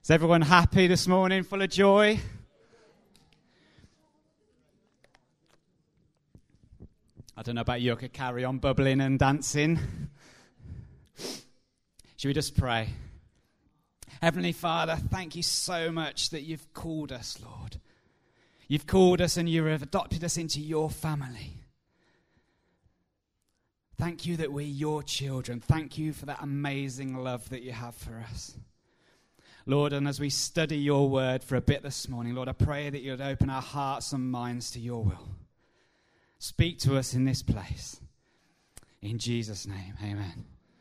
Is everyone happy this morning, full of joy? I don't know about you, I could carry on bubbling and dancing. Should we just pray? Heavenly Father, thank you so much that you've called us, Lord. You've called us and you have adopted us into your family. Thank you that we're your children. Thank you for that amazing love that you have for us. Lord, and as we study your word for a bit this morning, Lord, I pray that you'd open our hearts and minds to your will. Speak to us in this place. In Jesus' name, amen.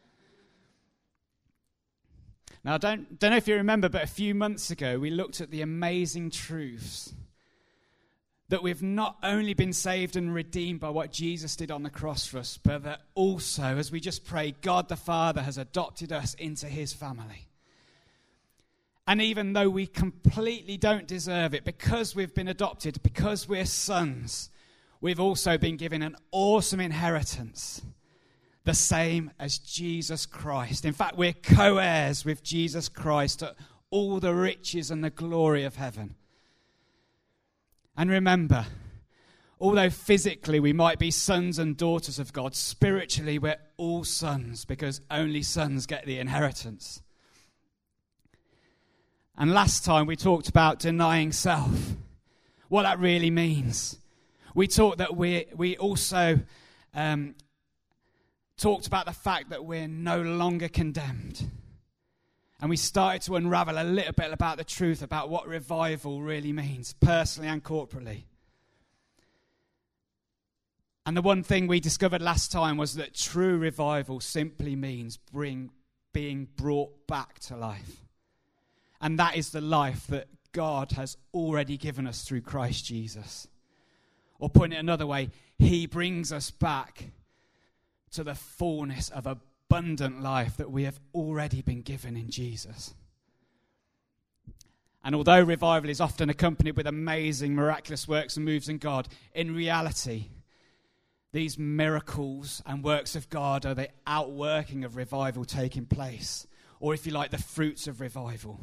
Now, I don't know if you remember, but a few months ago, we looked at the amazing truths that we've not only been saved and redeemed by what Jesus did on the cross for us, but that also, as we just prayed, God the Father has adopted us into his family. And even though we completely don't deserve it, because we've been adopted, because we're sons, we've also been given an awesome inheritance, the same as Jesus Christ. In fact, we're co-heirs with Jesus Christ at all the riches and the glory of heaven. And remember, although physically we might be sons and daughters of God, spiritually we're all sons, because only sons get the inheritance. And last time we talked about denying self, what that really means. We talked that we also talked about the fact that we're no longer condemned. And we started to unravel a little bit about the truth about what revival really means, personally and corporately. And the one thing we discovered last time was that true revival simply means being brought back to life. And that is the life that God has already given us through Christ Jesus. Or putting it another way, he brings us back to the fullness of abundant life that we have already been given in Jesus. And although revival is often accompanied with amazing, miraculous works and moves in God, in reality, these miracles and works of God are the outworking of revival taking place. Or if you like, the fruits of revival.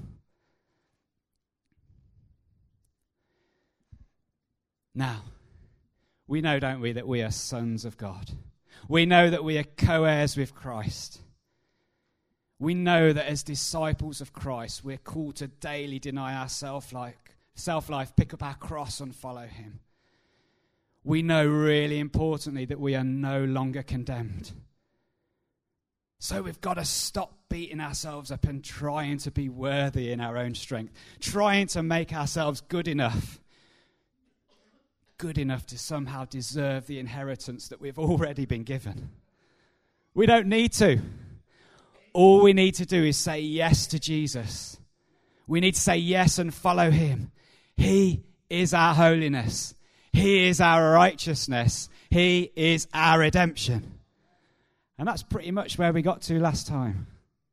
Now, we know, don't we, that we are sons of God. We know that we are co-heirs with Christ. We know that as disciples of Christ, we're called to daily deny our self-life, pick up our cross and follow him. We know, really importantly, that we are no longer condemned. So we've got to stop beating ourselves up and trying to be worthy in our own strength, trying to make ourselves good enough to somehow deserve the inheritance that we've already been given. We don't need to. All we need to do is say yes to Jesus. We need to say yes and follow him. He is our holiness. He is our righteousness. He is our redemption. And that's pretty much where we got to last time.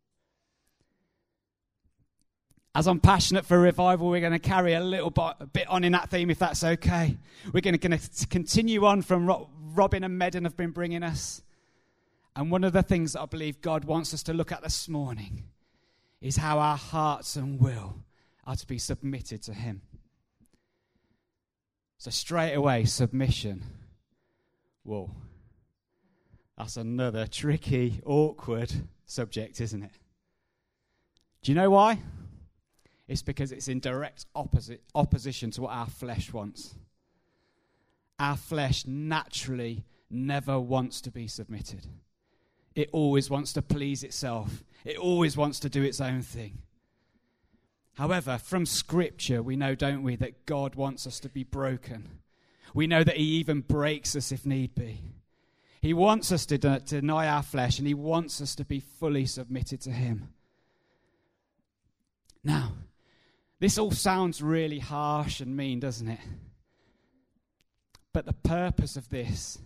As I'm passionate for revival, we're going to carry a bit on in that theme, if that's okay. We're going to continue on from Robin and Medan have been bringing us. And one of the things that I believe God wants us to look at this morning is how our hearts and will are to be submitted to him. So straight away, submission. Whoa. That's another tricky, awkward subject, isn't it? Do you know why? It's because it's in direct opposition to what our flesh wants. Our flesh naturally never wants to be submitted. It always wants to please itself. It always wants to do its own thing. However, from Scripture, we know, don't we, that God wants us to be broken. We know that he even breaks us if need be. He wants us to deny our flesh, and he wants us to be fully submitted to him. Now, this all sounds really harsh and mean, doesn't it? But the purpose of this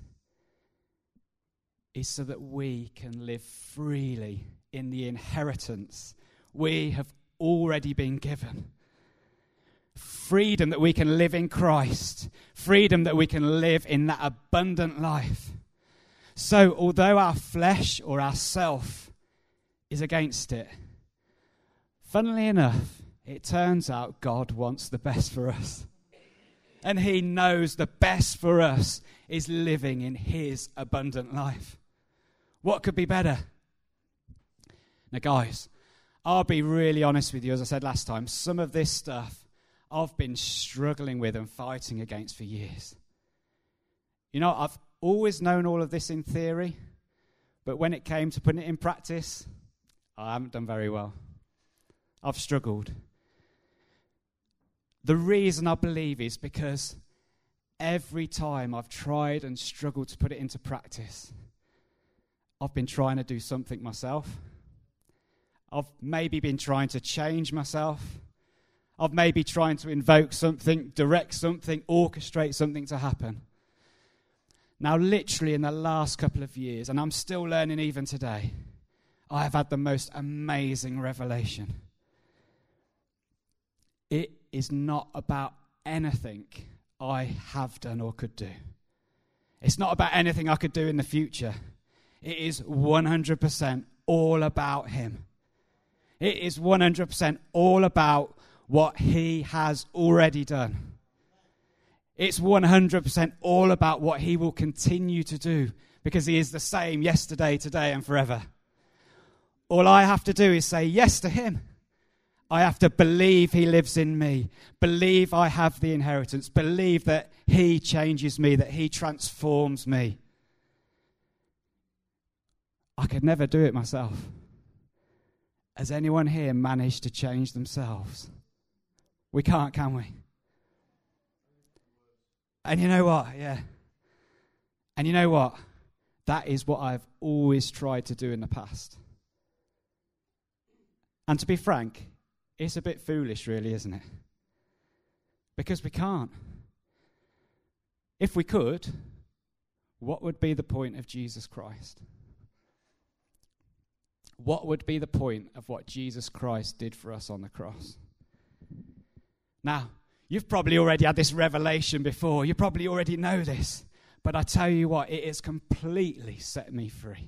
is so that we can live freely in the inheritance we have already been given. Freedom that we can live in Christ. Freedom that we can live in that abundant life. So, although our flesh or our self is against it, funnily enough, it turns out God wants the best for us. And he knows the best for us is living in his abundant life. What could be better? Now, guys, I'll be really honest with you. As I said last time, some of this stuff I've been struggling with and fighting against for years. You know, I've always known all of this in theory, but when it came to putting it in practice, I haven't done very well. I've struggled. The reason I believe is because every time I've tried and struggled to put it into practice, I've been trying to do something myself. I've maybe been trying to change myself. I've maybe trying to invoke something, direct something, orchestrate something to happen. Now, literally in the last couple of years, and I'm still learning even today, I have had the most amazing revelation. It is not about anything I have done or could do. It's not about anything I could do in the future. It is 100% all about him. It is 100% all about what he has already done. It's 100% all about what he will continue to do, because he is the same yesterday, today, and forever. All I have to do is say yes to him. I have to believe he lives in me, believe I have the inheritance, believe that he changes me, that he transforms me. I could never do it myself. Has anyone here managed to change themselves? We can't, can we? And you know what? Yeah. And you know what? That is what I've always tried to do in the past. And to be frank, it's a bit foolish, really, isn't it? Because we can't. If we could, what would be the point of Jesus Christ? What would be the point of what Jesus Christ did for us on the cross? Now, you've probably already had this revelation before. You probably already know this. But I tell you what, it has completely set me free.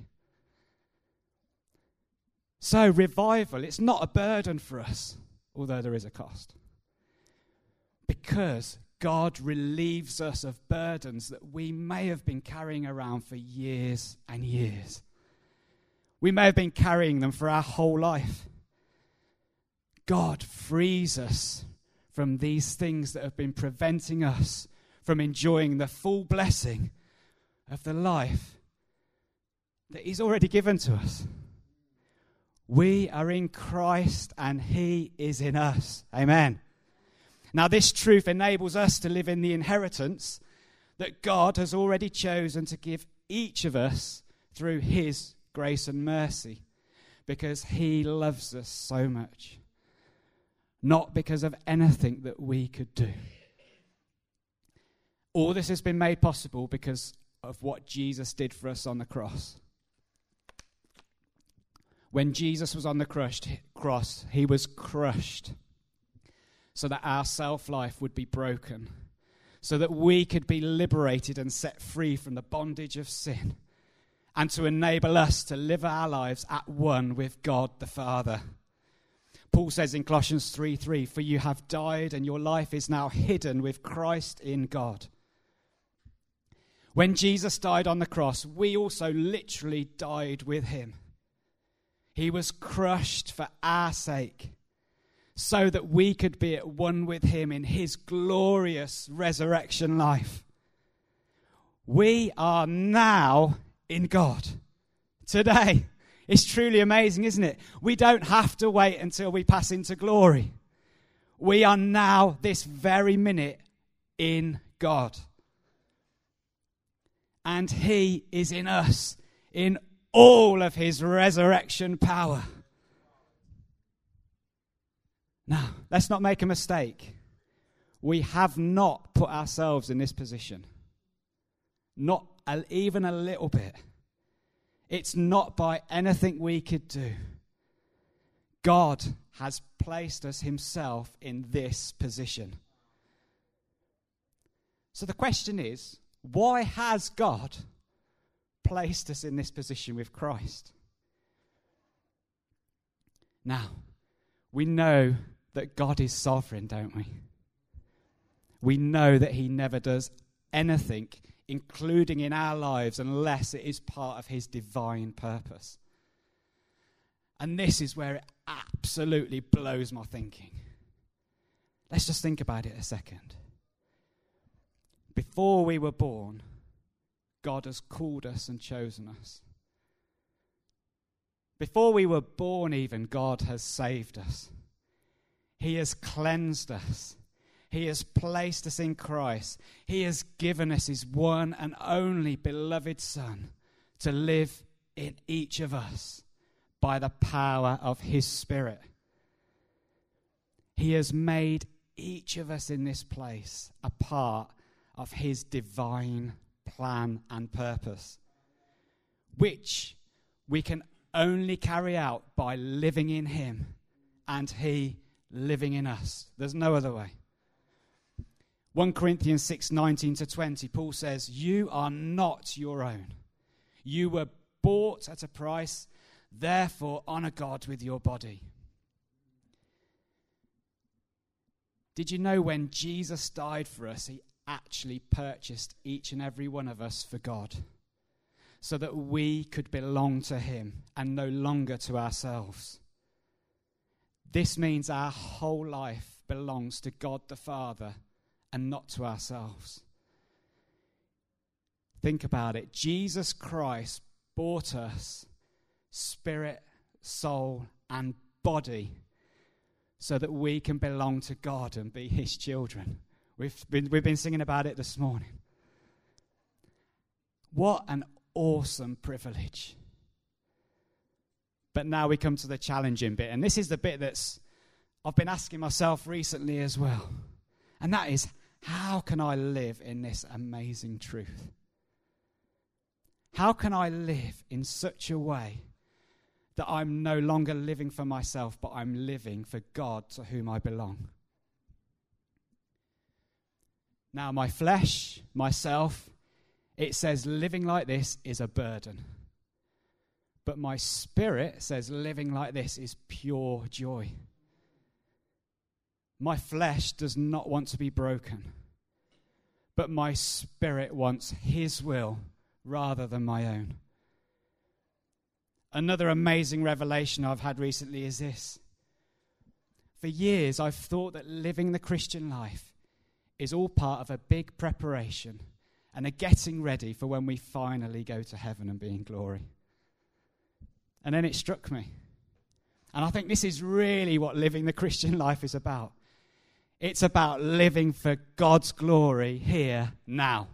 So revival, it's not a burden for us, although there is a cost. Because God relieves us of burdens that we may have been carrying around for years and years. We may have been carrying them for our whole life. God frees us from these things that have been preventing us from enjoying the full blessing of the life that he's already given to us. We are in Christ and he is in us. Amen. Now, this truth enables us to live in the inheritance that God has already chosen to give each of us through his grace and mercy, because he loves us so much, not because of anything that we could do. All this has been made possible because of what Jesus did for us on the cross. When Jesus was on the cross, he was crushed so that our self-life would be broken, so that we could be liberated and set free from the bondage of sin, and to enable us to live our lives at one with God the Father. Paul says in Colossians 3:3, "For you have died and your life is now hidden with Christ in God." When Jesus died on the cross, we also literally died with him. He was crushed for our sake, so that we could be at one with him in his glorious resurrection life. We are now in God today. It's truly amazing, isn't it? We don't have to wait until we pass into glory. We are now, this very minute, in God. And he is in us in all of his resurrection power. Now, let's not make a mistake. We have not put ourselves in this position. Not even a little bit. It's not by anything we could do. God has placed us himself in this position. So the question is, why has God placed us in this position with Christ? Now, we know that God is sovereign, don't we? We know that he never does anything, including in our lives, unless it is part of his divine purpose. And this is where it absolutely blows my thinking. Let's just think about it a second. Before we were born, God has called us and chosen us. Before we were born even, God has saved us. He has cleansed us. He has placed us in Christ. He has given us his one and only beloved Son to live in each of us by the power of his Spirit. He has made each of us in this place a part of his divine plan and purpose, which we can only carry out by living in him and he living in us. There's no other way. 1 Corinthians 6:19-20, Paul says, "You are not your own. You were bought at a price. Therefore, honor God with your body." Did you know when Jesus died for us, he actually purchased each and every one of us for God, so that we could belong to him and no longer to ourselves? This means our whole life belongs to God the Father and not to ourselves. Think about it. Jesus Christ bought us spirit, soul, and body so that we can belong to God and be his children. We've been singing about it this morning. What an awesome privilege. But now we come to the challenging bit, and this is the bit I've been asking myself recently as well. And that is, how can I live in this amazing truth? How can I live in such a way that I'm no longer living for myself, but I'm living for God to whom I belong? Now, my flesh, myself, it says living like this is a burden. But my spirit says living like this is pure joy. My flesh does not want to be broken, but my spirit wants his will rather than my own. Another amazing revelation I've had recently is this. For years, I've thought that living the Christian life is all part of a big preparation and a getting ready for when we finally go to heaven and be in glory. And then it struck me. And I think this is really what living the Christian life is about. It's about living for God's glory here, now.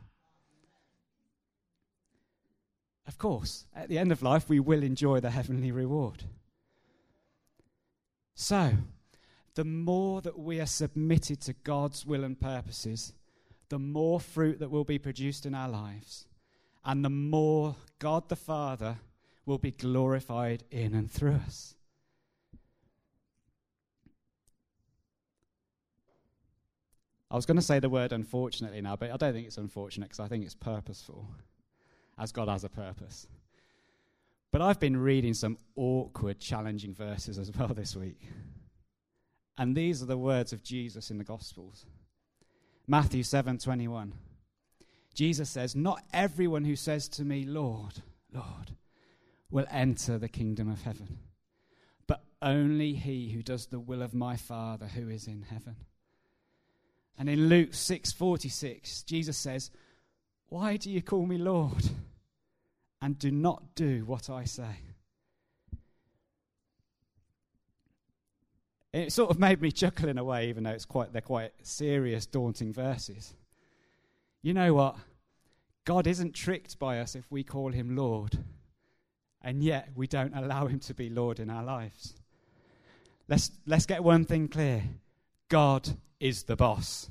Of course, at the end of life, we will enjoy the heavenly reward. So, the more that we are submitted to God's will and purposes, the more fruit that will be produced in our lives, and the more God the Father will be glorified in and through us. I was going to say the word unfortunately now, but I don't think it's unfortunate because I think it's purposeful, as God has a purpose. But I've been reading some awkward, challenging verses as well this week. And these are the words of Jesus in the Gospels. Matthew 7:21. Jesus says, "Not everyone who says to me, 'Lord, Lord,' will enter the kingdom of heaven, but only he who does the will of my Father who is in heaven." And in Luke 6:46, Jesus says, "Why do you call me Lord and do not do what I say?" It sort of made me chuckle in a way, even though they're quite serious, daunting verses. You know what? God isn't tricked by us if we call him Lord, and yet we don't allow him to be Lord in our lives. Let's get one thing clear. God is the boss.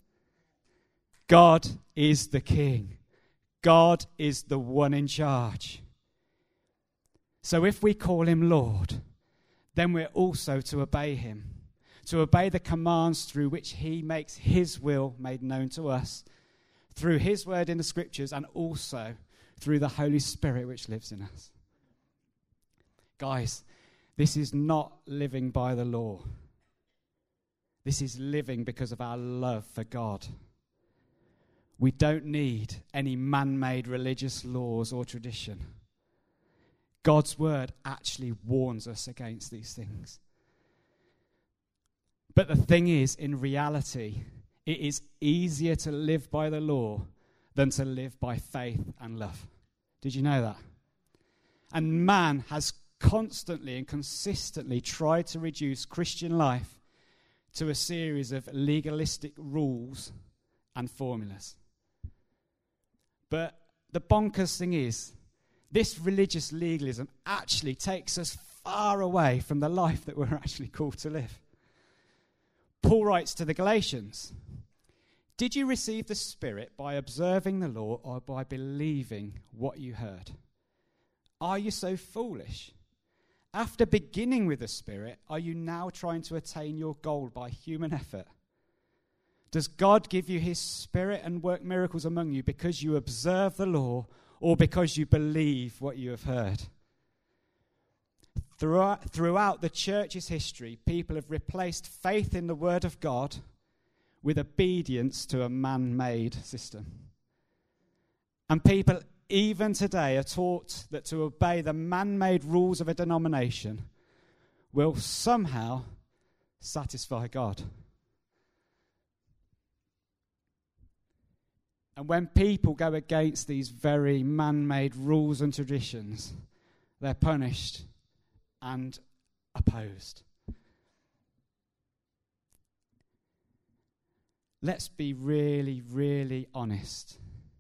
God is the king. God is the one in charge. So if we call him Lord, then we're also to obey him, to obey the commands through which he makes his will made known to us, through his word in the scriptures, and also through the Holy Spirit which lives in us. Guys, this is not living by the law. This is living because of our love for God. We don't need any man-made religious laws or tradition. God's word actually warns us against these things. But the thing is, in reality, it is easier to live by the law than to live by faith and love. Did you know that? And man has constantly and consistently tried to reduce Christian life to a series of legalistic rules and formulas. But the bonkers thing is, this religious legalism actually takes us far away from the life that we're actually called to live. Paul writes to the Galatians, "Did you receive the Spirit by observing the law or by believing what you heard? Are you so foolish? After beginning with the Spirit, are you now trying to attain your goal by human effort? Does God give you his Spirit and work miracles among you because you observe the law or because you believe what you have heard?" Throughout the church's history, people have replaced faith in the word of God with obedience to a man-made system. And people even today are taught that to obey the man-made rules of a denomination will somehow satisfy God. And when people go against these very man-made rules and traditions, they're punished and opposed. Let's be really, really honest.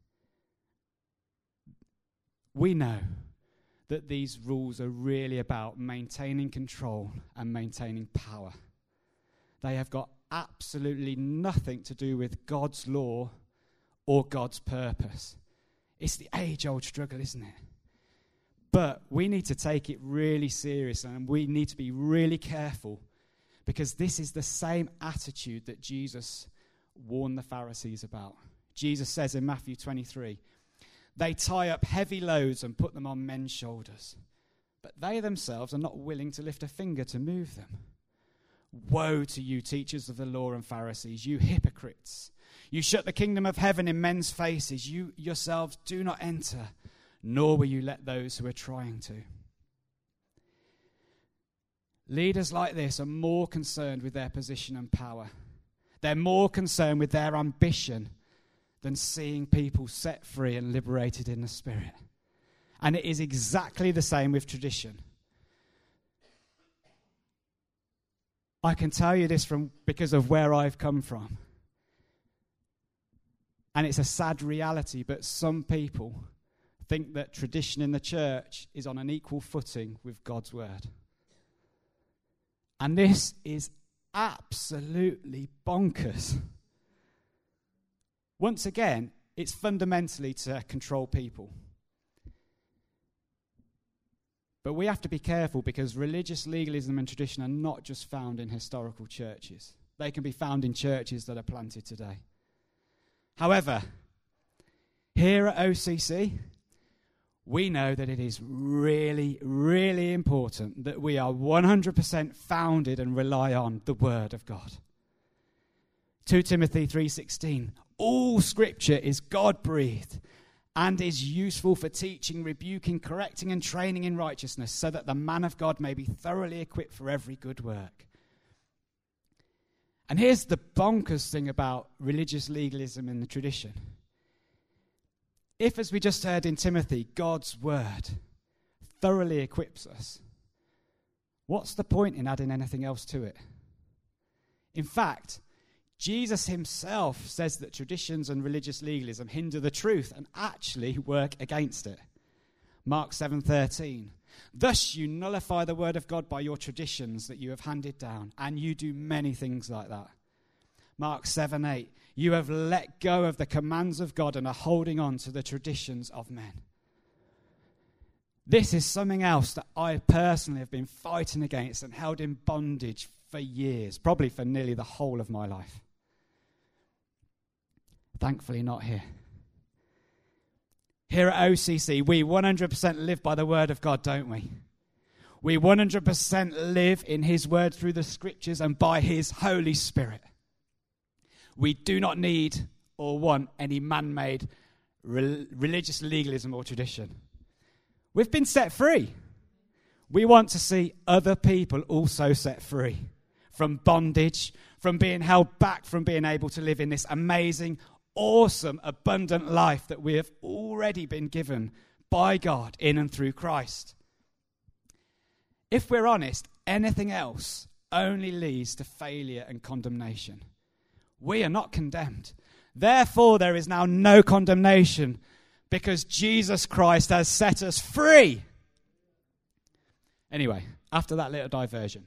We know that these rules are really about maintaining control and maintaining power. They have got absolutely nothing to do with God's law or God's purpose. It's the age-old struggle, isn't it? But we need to take it really serious, and we need to be really careful, because this is the same attitude that Jesus warned the Pharisees about. Jesus says in Matthew 23, "They tie up heavy loads and put them on men's shoulders, but they themselves are not willing to lift a finger to move them. Woe to you, teachers of the law and Pharisees, you hypocrites! You shut the kingdom of heaven in men's faces. You yourselves do not enter, nor will you let those who are trying to." Leaders like this are more concerned with their position and power. They're more concerned with their ambition than seeing people set free and liberated in the Spirit. And it is exactly the same with tradition. I can tell you this because of where I've come from. And it's a sad reality, but some people think that tradition in the church is on an equal footing with God's word. And this is absolutely bonkers. Once again, it's fundamentally to control people. But we have to be careful, because religious legalism and tradition are not just found in historical churches. They can be found in churches that are planted today. However, here at OCC, we know that it is really, really important that we are 100% founded and rely on the Word of God. 2 Timothy 3:16, "All Scripture is God-breathed and is useful for teaching, rebuking, correcting, and training in righteousness, so that the man of God may be thoroughly equipped for every good work." And here's the bonkers thing about religious legalism and the tradition. If, as we just heard in Timothy, God's word thoroughly equips us, what's the point in adding anything else to it? In fact, Jesus himself says that traditions and religious legalism hinder the truth and actually work against it. Mark 7:13, "Thus you nullify the word of God by your traditions that you have handed down," and you do many things like that. Mark 7:8, "You have let go of the commands of God and are holding on to the traditions of men." This is something else that I personally have been fighting against and held in bondage for years, probably for nearly the whole of my life. Thankfully not here. Here at OCC, we 100% live by the word of God, don't we? We 100% live in his word through the scriptures and by his Holy Spirit. We do not need or want any man-made religious legalism or tradition. We've been set free. We want to see other people also set free from bondage, from being held back from being able to live in this amazing, awesome, abundant life that we have already been given by God in and through Christ. If we're honest, anything else only leads to failure and condemnation. We are not condemned. Therefore, there is now no condemnation because Jesus Christ has set us free. Anyway, after that little diversion,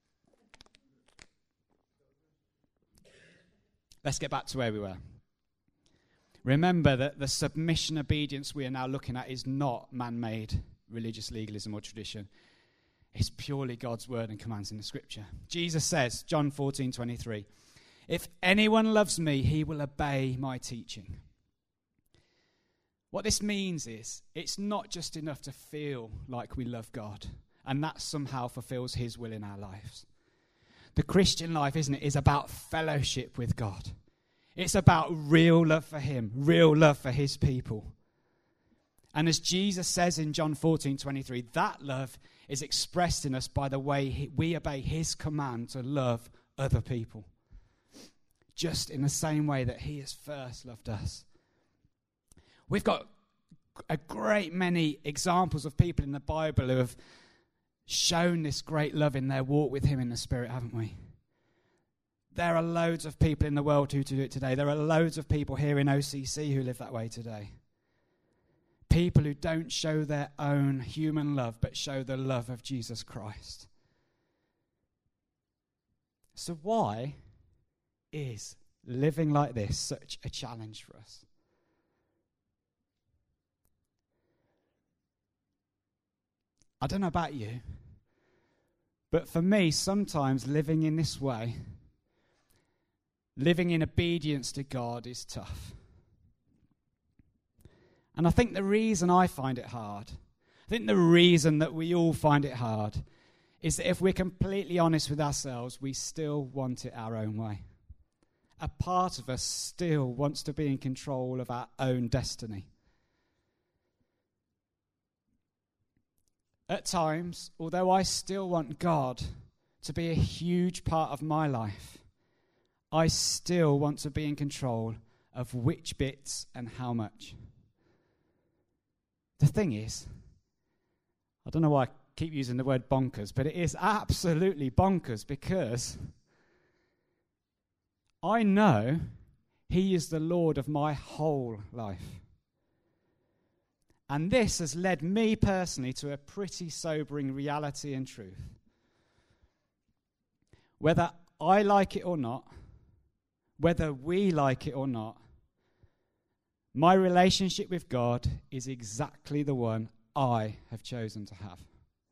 let's get back to where we were. Remember that the submission obedience we are now looking at is not man-made religious legalism or tradition. It's purely God's word and commands in the scripture. Jesus says, John 14:23, "If anyone loves me, he will obey my teaching." What this means is, it's not just enough to feel like we love God, and that somehow fulfills his will in our lives. The Christian life, isn't it, is about fellowship with God. It's about real love for him, real love for his people. And as Jesus says in John 14:23, that love is expressed in us by the way we obey his command to love other people. Just in the same way that he has first loved us. We've got a great many examples of people in the Bible who have shown this great love in their walk with him in the Spirit, haven't we? There are loads of people in the world who do it today. There are loads of people here in OCC who live that way today. People who don't show their own human love, but show the love of Jesus Christ. So why is living like this such a challenge for us? I don't know about you, but for me, sometimes living in this way, living in obedience to God, is tough. And I think the reason I find it hard, I think the reason that we all find it hard, is that if we're completely honest with ourselves, we still want it our own way. A part of us still wants to be in control of our own destiny. At times, although I still want God to be a huge part of my life, I still want to be in control of which bits and how much. The thing is, I don't know why I keep using the word bonkers, but it is absolutely bonkers because I know he is the Lord of my whole life. And this has led me personally to a pretty sobering reality and truth. Whether I like it or not, whether we like it or not, my relationship with God is exactly the one I have chosen to have.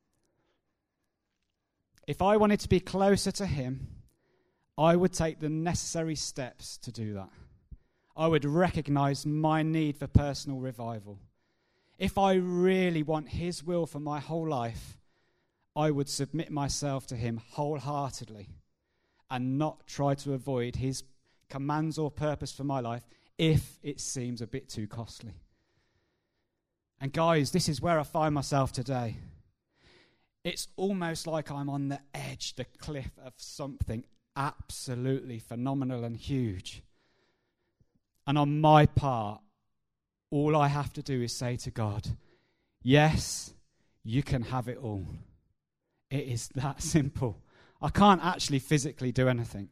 If I wanted to be closer to him, I would take the necessary steps to do that. I would recognize my need for personal revival. If I really want his will for my whole life, I would submit myself to him wholeheartedly and not try to avoid his commands or purpose for my life if it seems a bit too costly. And guys, this is where I find myself today. It's almost like I'm on the edge, the cliff of something absolutely phenomenal and huge. And on my part, all I have to do is say to God, yes, you can have it all. It is that simple. I can't actually physically do anything.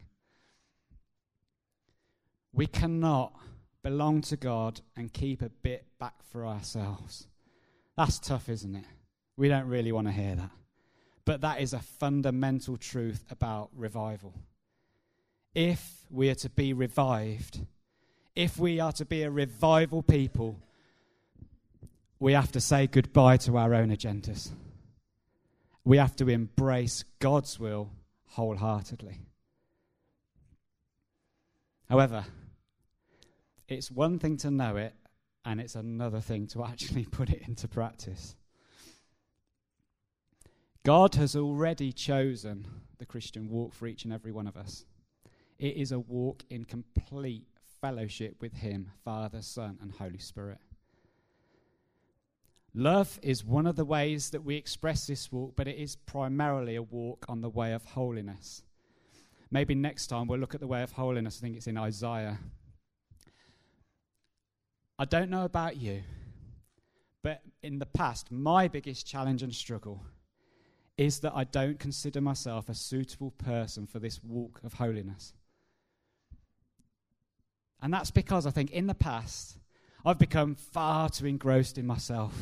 We cannot belong to God and keep a bit back for ourselves. That's tough, isn't it? We don't really want to hear that. But that is a fundamental truth about revival. If we are to be revived, if we are to be a revival people, we have to say goodbye to our own agendas. We have to embrace God's will wholeheartedly. However, it's one thing to know it, and it's another thing to actually put it into practice. God has already chosen the Christian walk for each and every one of us. It is a walk in complete fellowship with him, Father, Son, and Holy Spirit. Love is one of the ways that we express this walk, but it is primarily a walk on the way of holiness. Maybe next time we'll look at the way of holiness. I think it's in Isaiah. I don't know about you, but in the past, my biggest challenge and struggle is that I don't consider myself a suitable person for this walk of holiness. And that's because I think in the past, I've become far too engrossed in myself.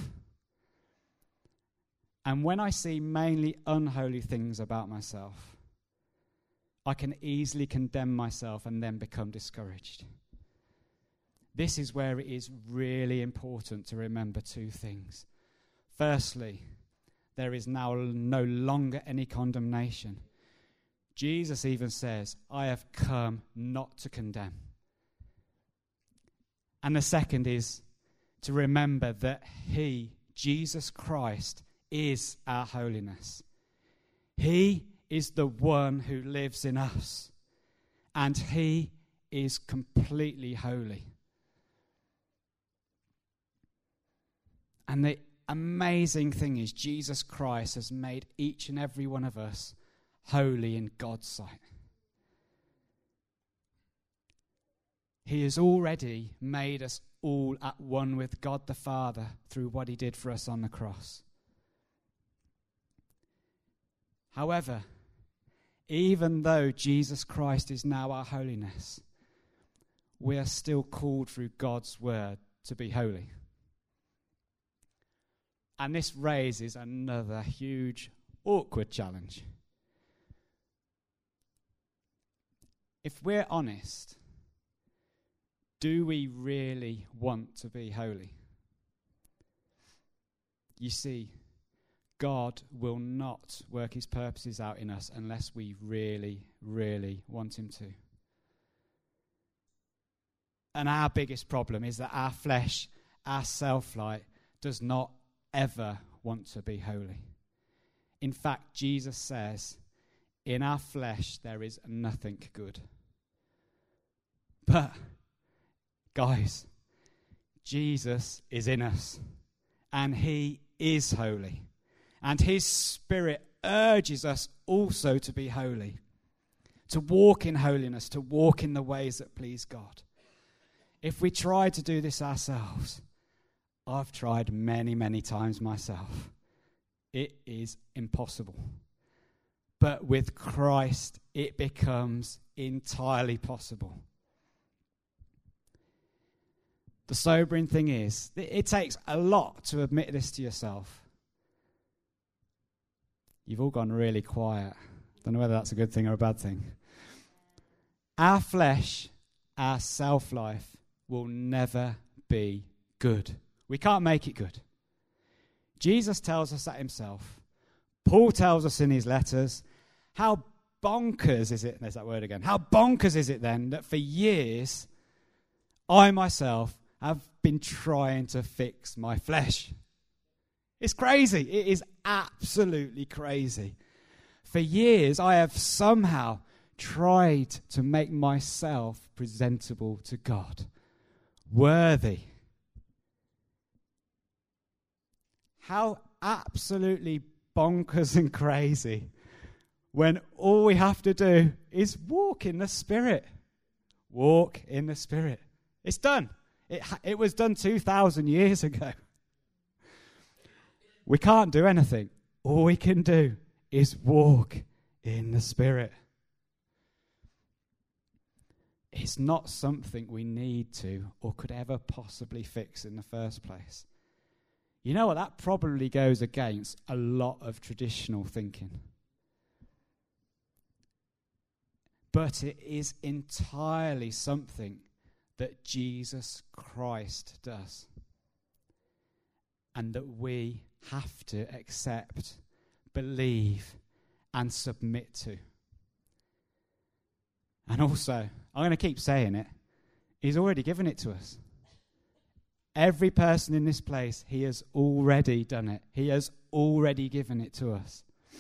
And when I see mainly unholy things about myself, I can easily condemn myself and then become discouraged. This is where it is really important to remember two things. Firstly, there is now no longer any condemnation. Jesus even says, I have come not to condemn. And the second is to remember that he, Jesus Christ, is our holiness. He is the one who lives in us, and he is completely holy. And the amazing thing is Jesus Christ has made each and every one of us holy in God's sight. He has already made us all at one with God the Father through what he did for us on the cross. However, even though Jesus Christ is now our holiness, we are still called through God's word to be holy. And this raises another huge, awkward challenge. If we're honest, do we really want to be holy? You see, God will not work his purposes out in us unless we really, really want him to. And our biggest problem is that our flesh, our self-light, does not ever want to be holy. In fact, Jesus says, in our flesh there is nothing good. But, guys, Jesus is in us, and he is holy. And his Spirit urges us also to be holy, to walk in holiness, to walk in the ways that please God. If we try to do this ourselves, I've tried many, many times myself, it is impossible. But with Christ, it becomes entirely possible. The sobering thing is, it takes a lot to admit this to yourself. You've all gone really quiet. Don't know whether that's a good thing or a bad thing. Our flesh, our self-life, will never be good. We can't make it good. Jesus tells us that himself. Paul tells us in his letters. How bonkers is it, there's that word again, how bonkers is it then that for years, I myself have been trying to fix my flesh. It's crazy. It is absolutely crazy. For years, I have somehow tried to make myself presentable to God, worthy. How absolutely bonkers and crazy when all we have to do is walk in the Spirit. Walk in the Spirit. It's done. It was done 2,000 years ago. We can't do anything. All we can do is walk in the Spirit. It's not something we need to or could ever possibly fix in the first place. You know what? That probably goes against a lot of traditional thinking. But it is entirely something that Jesus Christ does. And that we have to accept, believe, and submit to. And also, I'm going to keep saying it, he's already given it to us. Every person in this place, he has already done it. He has already given it to us.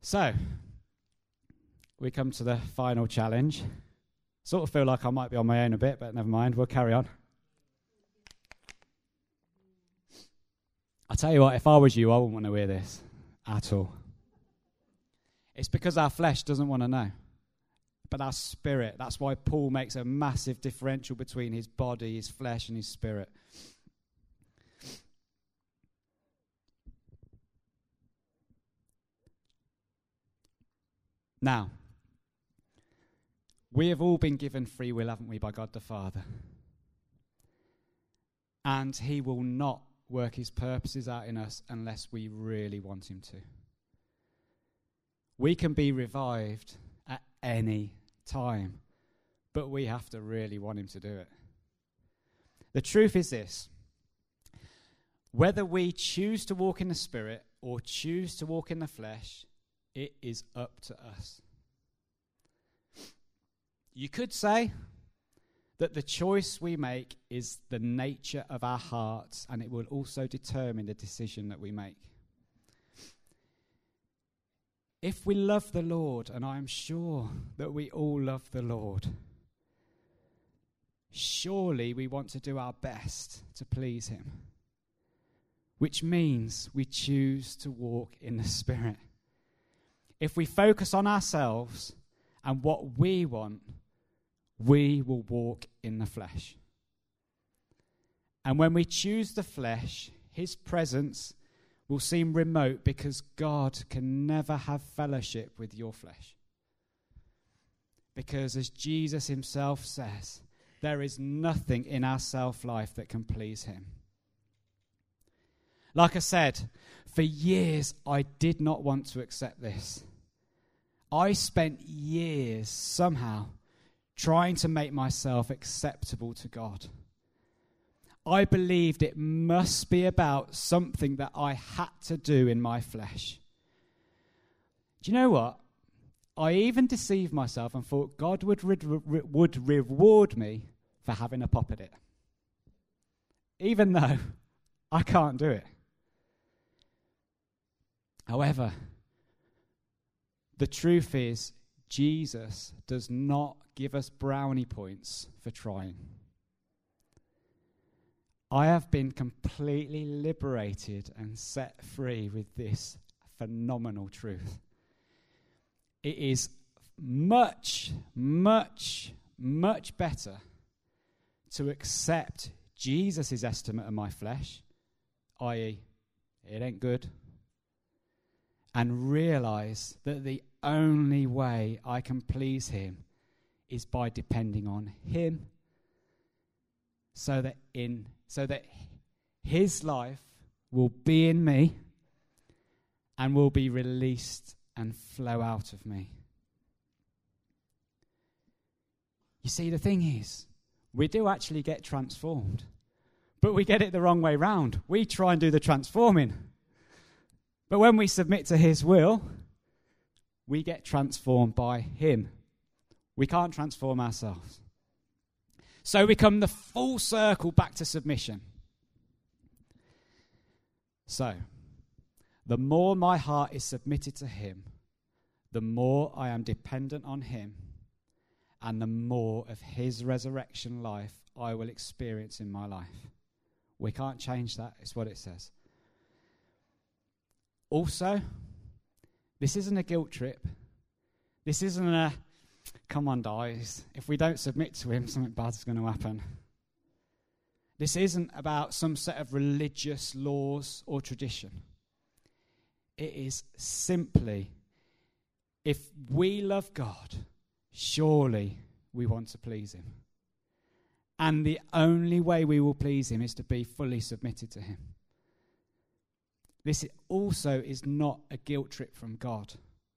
So, we come to the final challenge. Sort of feel like I might be on my own a bit, but never mind, we'll carry on. I'll tell you what, if I was you, I wouldn't want to hear this at all. It's because our flesh doesn't want to know. But our spirit, that's why Paul makes a massive differential between his body, his flesh, and his spirit. Now, we have all been given free will, haven't we, by God the Father? And he will not work his purposes out in us unless we really want him to. We can be revived at any time, but we have to really want him to do it. The truth is this: whether we choose to walk in the Spirit or choose to walk in the flesh, it is up to us. You could say that the choice we make is the nature of our hearts, and it will also determine the decision that we make. If we love the Lord, and I am sure that we all love the Lord, surely we want to do our best to please him, which means we choose to walk in the Spirit. If we focus on ourselves and what we want, we will walk in the flesh. And when we choose the flesh, his presence will seem remote because God can never have fellowship with your flesh. Because as Jesus himself says, there is nothing in our self-life that can please him. Like I said, for years I did not want to accept this. I spent years somehow trying to make myself acceptable to God. I believed it must be about something that I had to do in my flesh. Do you know what? I even deceived myself and thought God would reward me for having a pop at it, even though I can't do it. However, the truth is, Jesus does not give us brownie points for trying. I have been completely liberated and set free with this phenomenal truth. It is much, much, much better to accept Jesus' estimate of my flesh, i.e., it ain't good, and realize that the only way I can please him is by depending on him, so that his life will be in me and will be released and flow out of me. You see, the thing is, we do actually get transformed, but we get it the wrong way round. We try and do the transforming. But when we submit to his will, we get transformed by him. We can't transform ourselves. So we come the full circle back to submission. So, the more my heart is submitted to him, the more I am dependent on him, and the more of his resurrection life I will experience in my life. We can't change that. It's what it says. Also, this isn't a guilt trip. This isn't a, come on, guys, if we don't submit to him, something bad's going to happen. This isn't about some set of religious laws or tradition. It is simply, if we love God, surely we want to please him. And the only way we will please him is to be fully submitted to him. This also is not a guilt trip from God.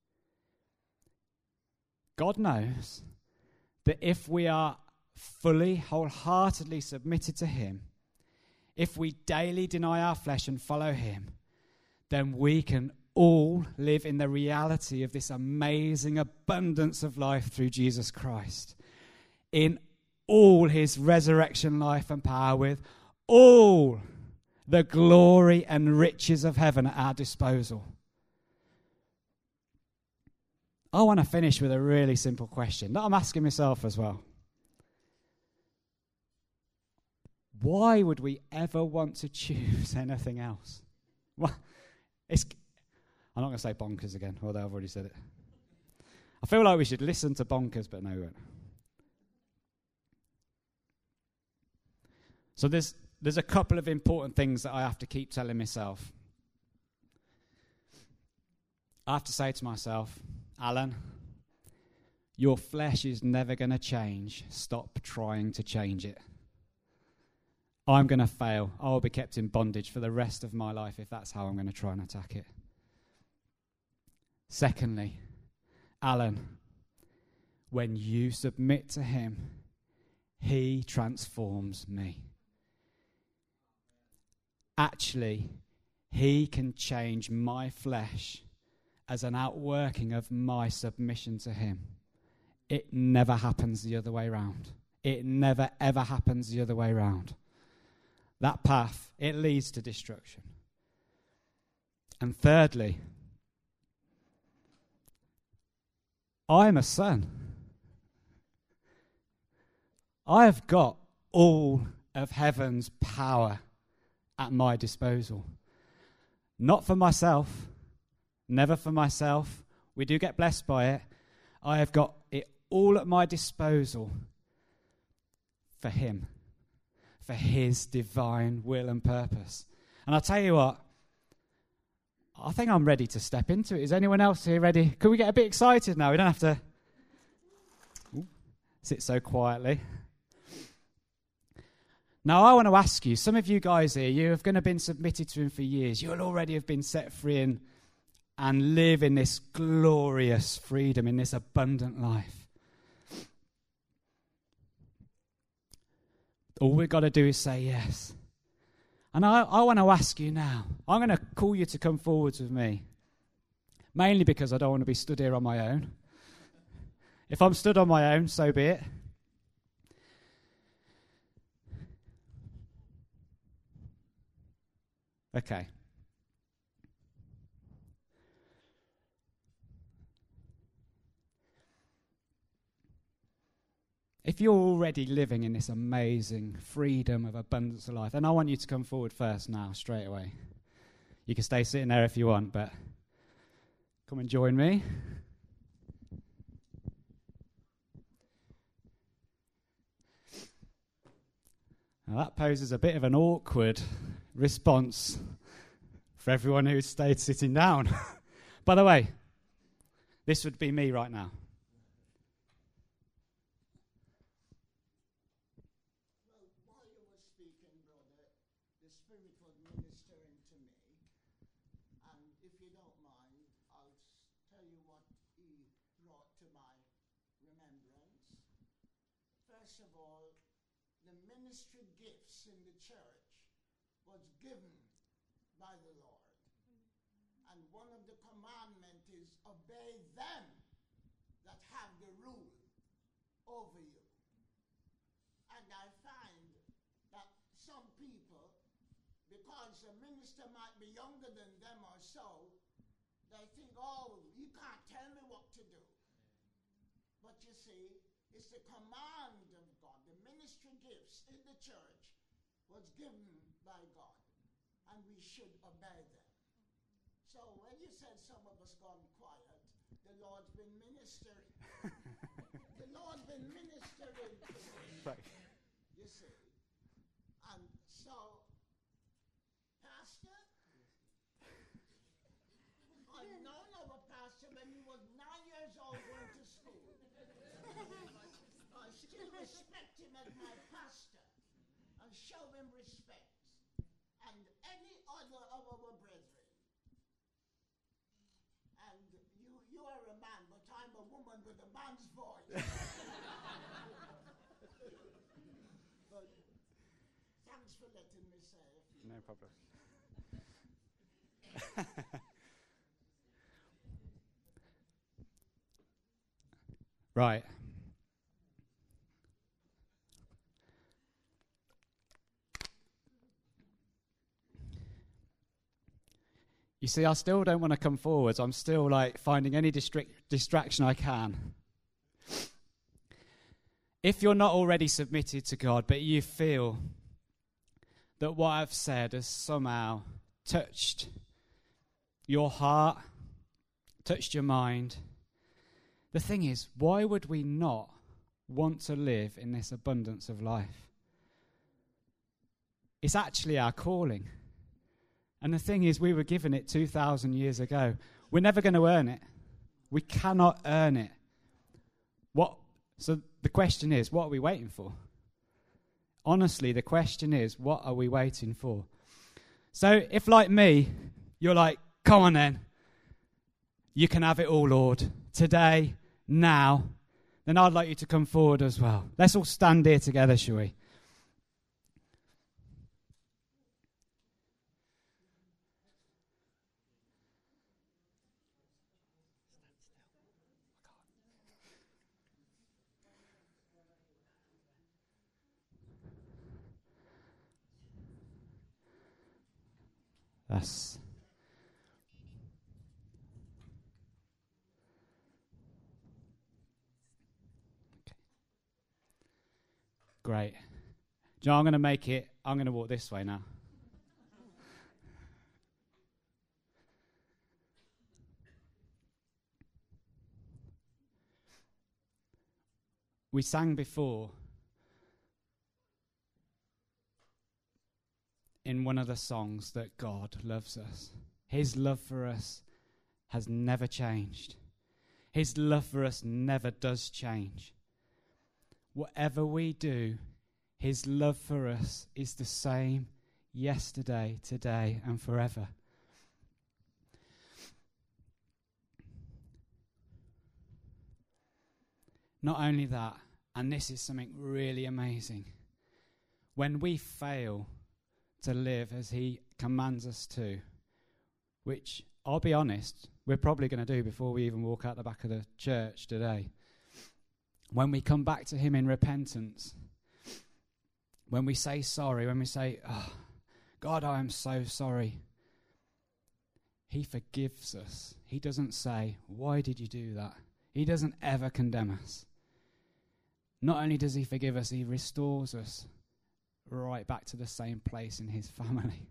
God knows that if we are fully, wholeheartedly submitted to him, if we daily deny our flesh and follow him, then we can all live in the reality of this amazing abundance of life through Jesus Christ, in all his resurrection life and power, with all the glory and riches of heaven at our disposal. I want to finish with a really simple question that I'm asking myself as well. Why would we ever want to choose anything else? Well, I'm not going to say bonkers again, although I've already said it. I feel like we should listen to bonkers, but no, we won't. So there's a couple of important things that I have to keep telling myself. I have to say to myself, Alan, your flesh is never going to change. Stop trying to change it. I'm going to fail. I will be kept in bondage for the rest of my life if that's how I'm going to try and attack it. Secondly, Alan, when you submit to him, he transforms me. Actually, he can change my flesh as an outworking of my submission to him. It never happens the other way round. It never, ever happens the other way round. That path, it leads to destruction. And thirdly, I'm a son. I have got all of heaven's power at my disposal. Not for myself, never for myself. We do get blessed by it. I have got it all at my disposal for him, for his divine will and purpose. And I'll tell you what, I think I'm ready to step into it. Is anyone else here ready? Can we get a bit excited now? We don't have to sit so quietly. Now, I want to ask you, some of you guys here, you have going to have been submitted to him for years. You'll already have been set free and live in this glorious freedom, in this abundant life. All we've got to do is say yes. And I want to ask you now, I'm going to call you to come forwards with me, mainly because I don't want to be stood here on my own. If I'm stood on my own, so be it. Okay. If you're already living in this amazing freedom of abundance of life, then I want you to come forward first now, straight away. You can stay sitting there if you want, but come and join me. Now that poses a bit of an awkward response for everyone who stayed sitting down. By the way, this would be me right now. Well, while you were speaking, brother, the Spirit was ministering to me. And if you don't mind, I'll tell you what he brought to my remembrance. First of all, the ministry gifts in the church was given by the Lord. And one of the commandments is obey them that have the rule over you. And I find that some people, because a minister might be younger than them or so, they think, oh, you can't tell me what to do. But you see, it's the command of God. The ministry gifts in the church was given by God, and we should obey them. So when you said some of us gone quiet, the Lord's been ministering. The Lord's been ministering to us. Right. You see. And so, Pastor, I've known of a pastor when he was 9 years old going to school. I still respect him as my pastor and show him respect. And any other of our brethren. And you are a man, but I'm a woman with a man's voice. But thanks for letting me say a few. No problem. Right. You see, I still don't want to come forwards. I'm still like finding any distraction I can. If you're not already submitted to God, but you feel that what I've said has somehow touched your heart, touched your mind, the thing is, why would we not want to live in this abundance of life? It's actually our calling. And the thing is, we were given it 2,000 years ago. We're never going to earn it. We cannot earn it. So the question is, what are we waiting for? Honestly, the question is, what are we waiting for? So if, like me, you're like, come on then, you can have it all, Lord, today, now, then I'd like you to come forward as well. Let's all stand here together, shall we? That's okay. Great. Joe, I'm going to walk this way now. We sang before in one of the songs that God loves us. His love for us has never changed. His love for us never does change. Whatever we do, his love for us is the same yesterday, today, and forever. Not only that, and this is something really amazing, when we fail to live as he commands us to, which, I'll be honest, we're probably going to do before we even walk out the back of the church today. When we come back to him in repentance, when we say sorry, when we say, oh, God, I am so sorry, he forgives us. He doesn't say, why did you do that? He doesn't ever condemn us. Not only does he forgive us, he restores us right back to the same place in his family.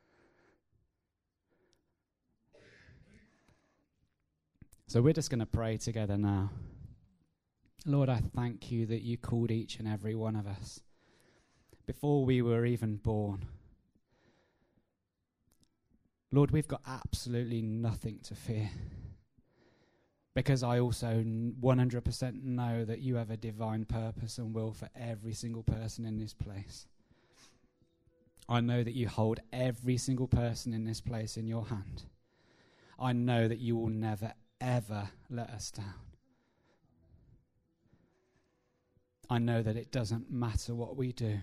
So we're just going to pray together now. Lord, I thank you that you called each and every one of us before we were even born. Lord, we've got absolutely nothing to fear, because I also 100% know that you have a divine purpose and will for every single person in this place. I know that you hold every single person in this place in your hand. I know that you will never, ever let us down. I know that it doesn't matter what we do.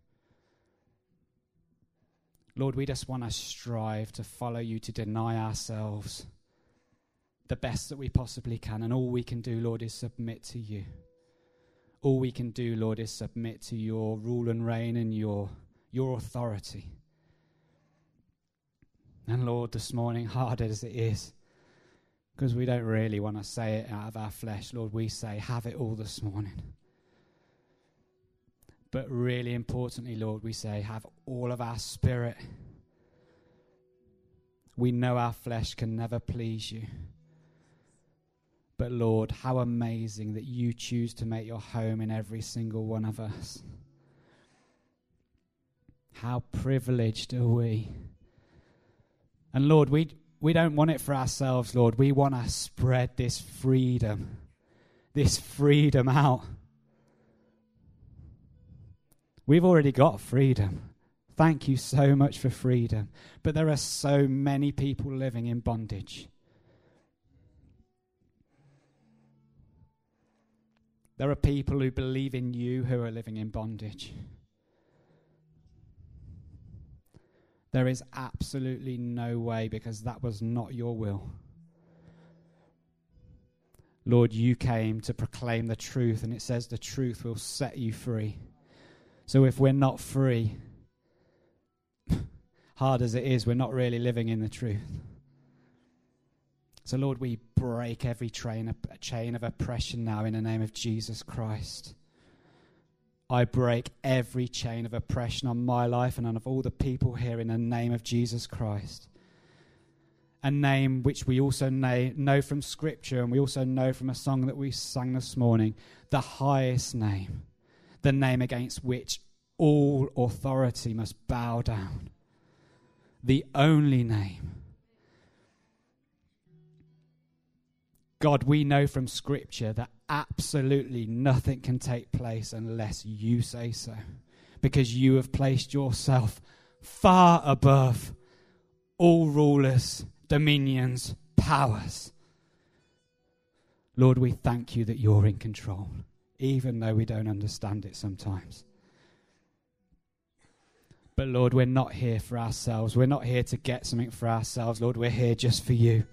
Lord, we just want to strive to follow you, to deny ourselves the best that we possibly can. And all we can do, Lord, is submit to you. All we can do, Lord, is submit to your rule and reign and your authority. And Lord, this morning, hard as it is, because we don't really want to say it out of our flesh, Lord, we say, have it all this morning. But really importantly, Lord, we say, have all of our spirit. We know our flesh can never please you. But Lord, how amazing that you choose to make your home in every single one of us. How privileged are we? And Lord, we don't want it for ourselves, Lord. We want to spread this freedom out. We've already got freedom. Thank you so much for freedom. But there are so many people living in bondage. There are people who believe in you who are living in bondage. There is absolutely no way, because that was not your will. Lord, you came to proclaim the truth, and it says the truth will set you free. So if we're not free, hard as it is, we're not really living in the truth. So, Lord, we break every chain of oppression now in the name of Jesus Christ. I break every chain of oppression on my life and on all the people here in the name of Jesus Christ. A name which we also know from Scripture, and we also know from a song that we sang this morning, the highest name, the name against which all authority must bow down, the only name. God, we know from Scripture that absolutely nothing can take place unless you say so, because you have placed yourself far above all rulers, dominions, powers. Lord, we thank you that you're in control, even though we don't understand it sometimes. But Lord, we're not here for ourselves. We're not here to get something for ourselves. Lord, we're here just for you.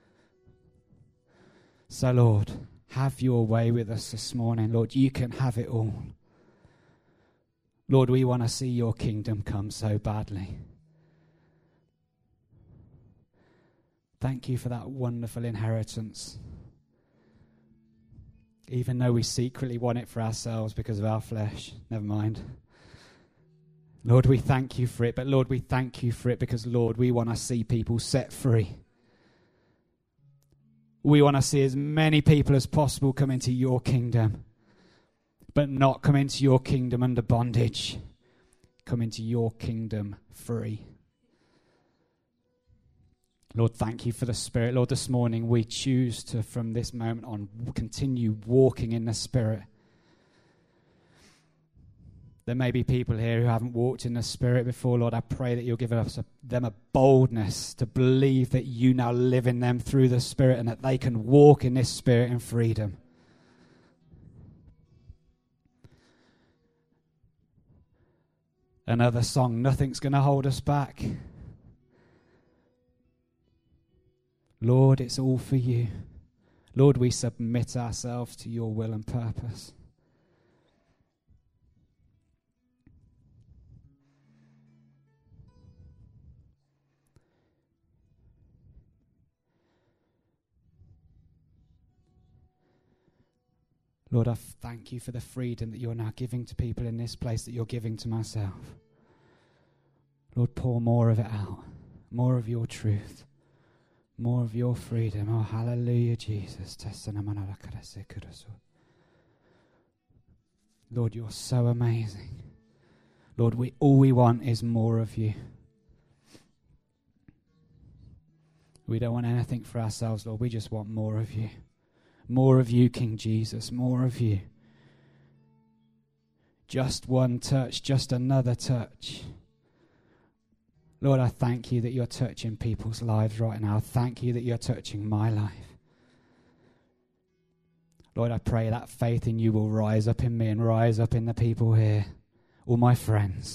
So Lord, have your way with us this morning. Lord, you can have it all. Lord, we want to see your kingdom come so badly. Thank you for that wonderful inheritance. Even though we secretly want it for ourselves because of our flesh. Never mind. Lord, we thank you for it. But Lord, we thank you for it because, Lord, we want to see people set free. We want to see as many people as possible come into your kingdom, but not come into your kingdom under bondage. Come into your kingdom free. Lord, thank you for the Spirit. Lord, this morning we choose to, from this moment on, continue walking in the Spirit. There may be people here who haven't walked in the Spirit before. Lord, I pray that you'll give them a boldness to believe that you now live in them through the Spirit and that they can walk in this Spirit in freedom. Another song, nothing's going to hold us back. Lord, it's all for you. Lord, we submit ourselves to your will and purpose. Lord, I thank you for the freedom that you're now giving to people in this place, that you're giving to myself. Lord, pour more of it out. More of your truth. More of your freedom. Oh, hallelujah, Jesus. Lord, you're so amazing. Lord, all we want is more of you. We don't want anything for ourselves, Lord. We just want more of you. More of you, King Jesus, more of you. Just one touch, just another touch. Lord, I thank you that you're touching people's lives right now. I thank you that you're touching my life. Lord, I pray that faith in you will rise up in me and rise up in the people here, all my friends.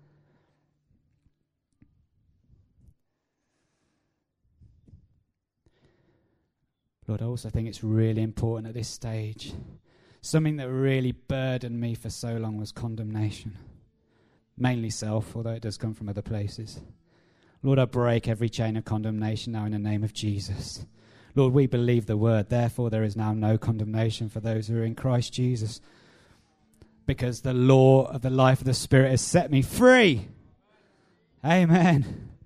Lord, I also think it's really important at this stage. Something that really burdened me for so long was condemnation. Mainly self, although it does come from other places. Lord, I break every chain of condemnation now in the name of Jesus. Lord, we believe the word. Therefore, there is now no condemnation for those who are in Christ Jesus. Because the law of the life of the Spirit has set me free. Amen.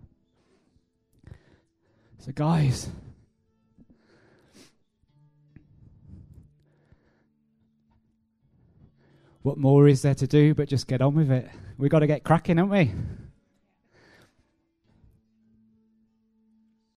So guys, what more is there to do but just get on with it? We've got to get cracking, haven't we?